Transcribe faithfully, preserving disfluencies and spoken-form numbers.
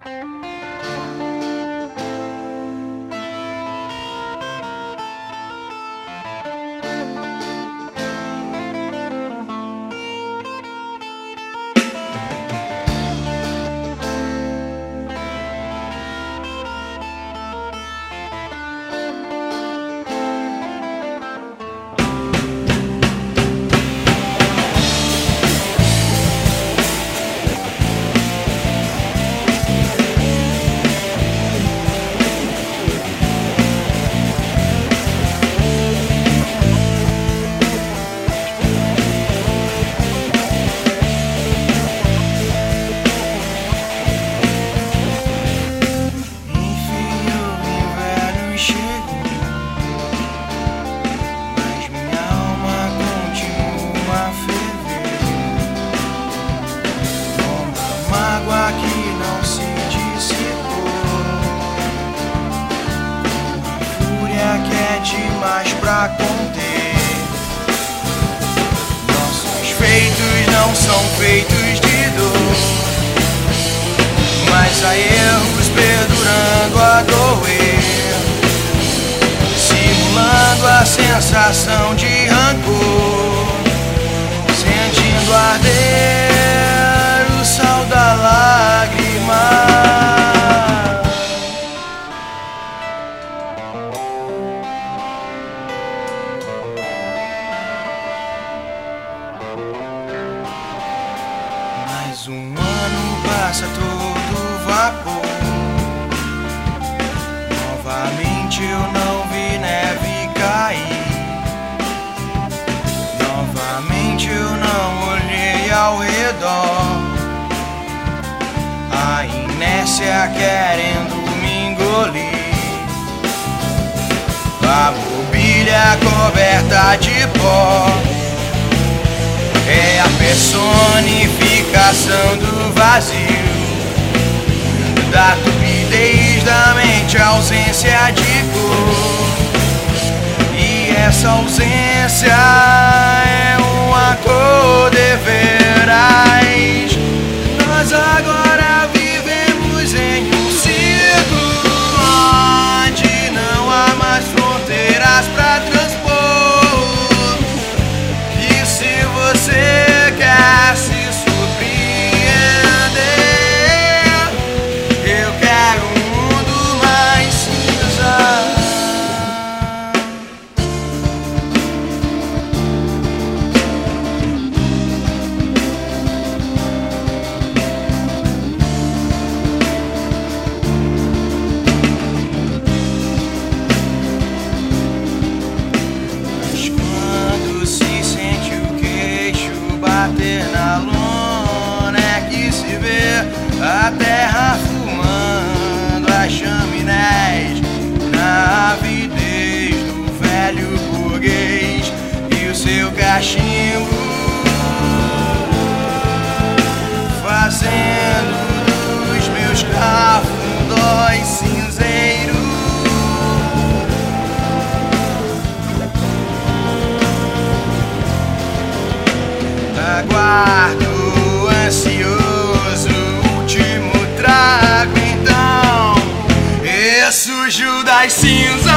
Demais pra conter. Nossos feitos não são feitos de dor, mas há erros perdurando a doer, simulando a sensação de rancor, sentindo arder o sal da lágrima. Mais um ano passa todo vapor. Novamente eu não vi neve cair. Novamente eu não olhei ao redor. A inércia querendo me engolir. A mobília coberta de pó é a personificação do vazio, da tupidez da mente, a ausência de cor. E essa ausência é uma cor deveras. Nós agora vivemos em um ciclo onde não há mais fronteiras pra transpor. E se você quer se surpreender, eu quero um mundo mais cinza. Mas quando se sente o queixo bater na lona, é que se vê a terra fumando as chaminés, na avidez do velho burguês e o seu cachimbo, fazendo dos meus cafundós cinzeiros. Aguardo ansioso o último trago, então ressurgiu das cinzas.